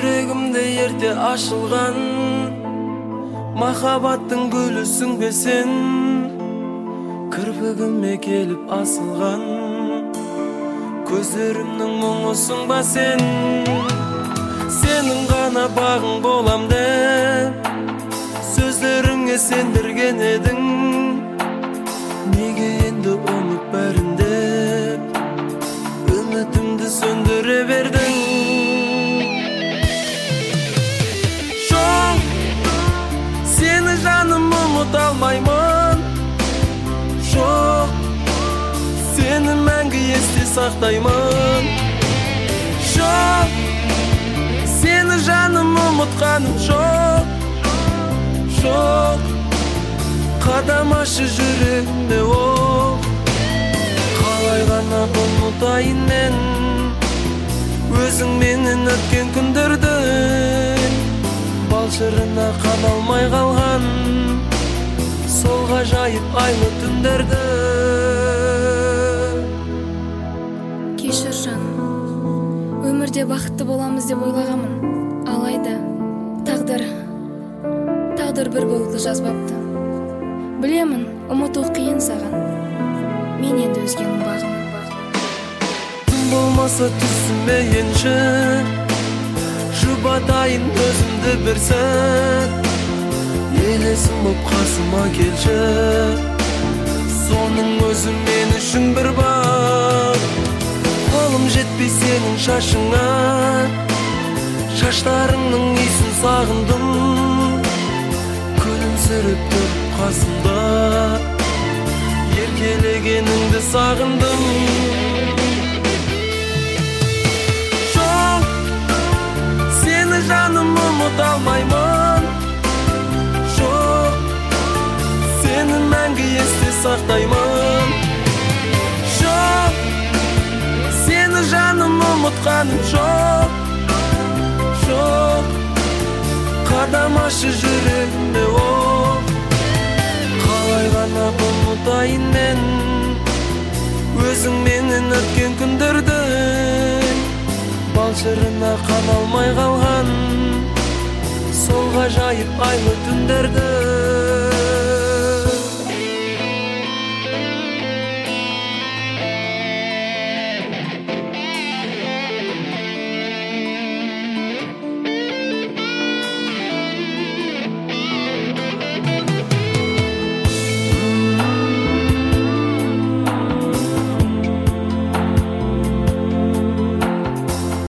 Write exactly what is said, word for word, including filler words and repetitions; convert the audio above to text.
жүрегімде ерте ашылған махаббаттың гүлісің бе сен, кірпігіме келіп асылған көздерімнің мұңысың ба сен. Сенің ғана бағың болам деп сөздеріңе сендірген едің, неге енді ұмыт бәрін деп үмітімді сөндіре бердің. Жоқ, сені жаным ұмыта алмаймын. Жоқ, сені мәңгі есте сақтаймын. Жоқ, сені жаным ұмытқаным жоқ. Жоқ, қадамашы жүрегімде оқ. Қалай ғана ұмытайын мен өзің менен өткен күндерді, балшырына қамалмай қалған сол ғажайып айлы түндерді. Кешір жаным, өмірде бақытты боламыз деп ойлағанмын, алайда тағдыр тағдыр бір болуды жазбапты. Білемін, ұмыту қиын саған, мен енді өзгенің бағымын. Тым болмаса түсіме енші, жұбатайын өзімді бір сәт. Елесім боп қасыма келші, соның өзі мен үшін бір бақ. Қолым жетпей сенің шашыңа, шаштарыңның иісін сағындым. Күлімсіреп тұрып қасымда, еркелегеніңді сағындым. Жоқ, сені жаным ұмыта алмаймын. Жоқ, сені мәңгі есте сақтаймын. Жоқ, сені жаным ұмытқаным жоқ. Жоқ, қадамашы жүрегіме оқ. Қалай ғана ұмытайын мен өзің менен өткен күндерді, балшырына қамалмай қалған сол ғажайып айлы түндерді.